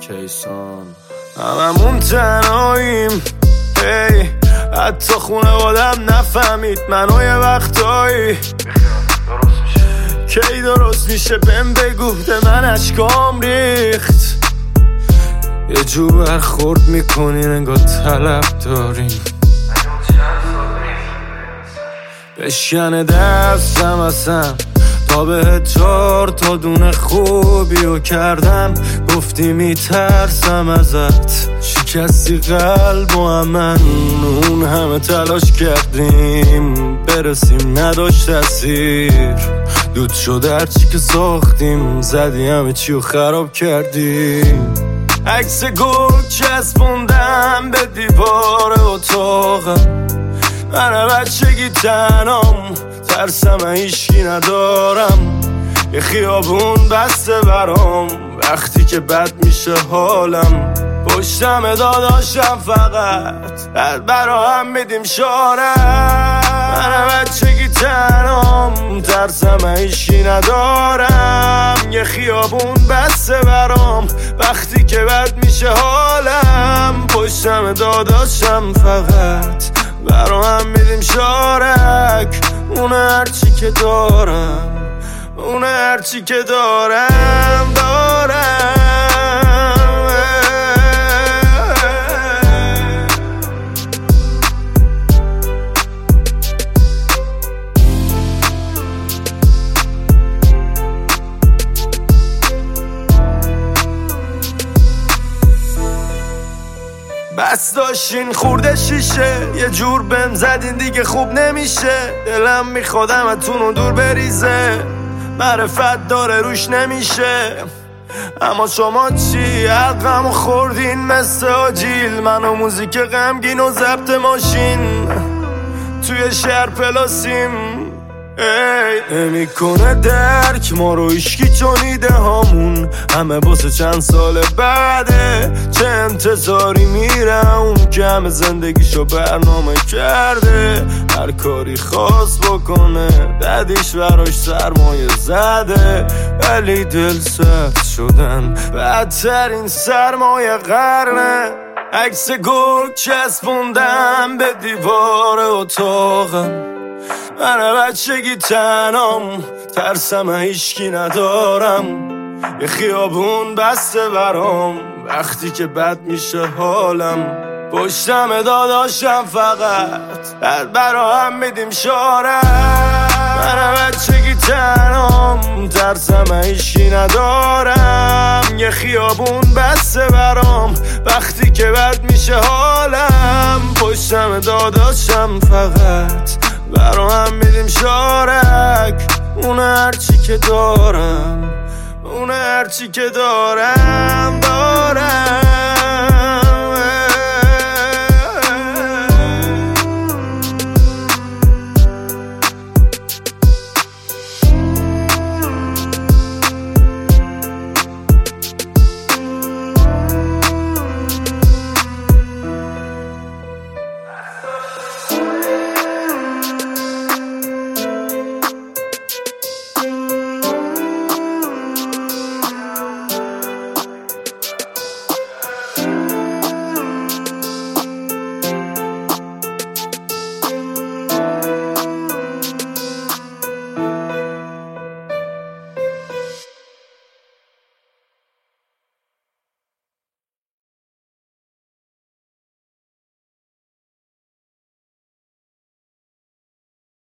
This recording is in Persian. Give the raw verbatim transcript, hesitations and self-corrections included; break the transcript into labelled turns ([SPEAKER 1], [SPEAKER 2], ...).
[SPEAKER 1] کیسان هممون تنهاییم ای حتی خونوادم نفهمید منو یه وقتایی کی درست میشه بهم بگو به من اشکام ریخت یه جو برخورد میکنین انگار طلب داریم بشکنه دستم اصلا تا به چار تا دونه خوبیو کردم گفتی میترسم ازت شکستی قلب و من اون همه تلاش کردیم برسیم نداشت تاثیر دود شد هرچی که ساختیم زدی همه چیو خراب کردیم عکس گل چسبوندم به دیوار اتاقم من بچگی تنام ترسم هیچکی ندارم یه خیابون بسته برام وقتی که بد میشه حالم پشتم داداشم فقط برا هم میدیم شارم من بچگی تنام ترسم هیچکی ندارم یه خیابون بسته برام وقتی که بد میشه حالم پشتم داداشم فقط برا هم میدیم شارک اونه هرچی که دارم اونه هرچی که دارم دارم بس داشتین خورده شیشه یه جور بهم زدین دیگه خوب نمیشه دلم میخواد همتونو دور بریزه معرفت داره روش نمیشه اما شما چی حقمو خوردین مثل آجیل من و موزیک غمگین و ضبط ماشین توی شهر پلاسیم ای نمیکنه درک ما رو ایشکی چون ایده هامون همه باسه چند سال بعده چه انتظاری میره اون که همه زندگیشو برنامه کرده هر کاری خواست بکنه ددیش براش سرمایه زده ولی دل سفت شدن بدترین سرمایه قرنه عکس گل چسبوندم به دیوار اتاقم من بچگی تنام ترسم هیچکی ندارم یه خیابون بسته برام وقتی که بد میشه حالم پشتم داداشم فقط برا هم میدیم شارم من بچگی تنام ترسم هیچکی ندارم یه خیابون بسته برام وقتی که بد میشه حالم پشتم داداشم فقط برا هم میدیم شارک اونه هرچی که دارم اونه هرچی که دارم دارم